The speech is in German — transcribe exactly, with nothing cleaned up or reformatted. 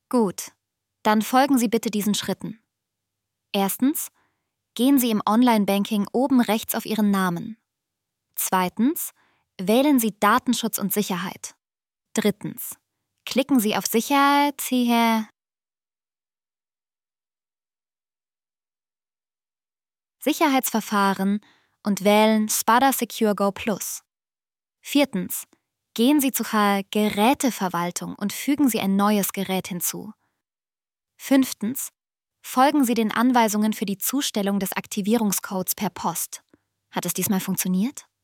Gut, dann folgen Sie bitte diesen Schritten. Erstens, gehen Sie im Online-Banking oben rechts auf Ihren Namen. Zweitens, wählen Sie Datenschutz und Sicherheit. Drittens, klicken Sie auf Sicherheit hier. Sicherheitsverfahren und wählen Spada Secure Go Plus. Viertens, gehen Sie zu Geräteverwaltung und fügen Sie ein neues Gerät hinzu. Fünftens, folgen Sie den Anweisungen für die Zustellung des Aktivierungscodes per Post. Hat es diesmal funktioniert?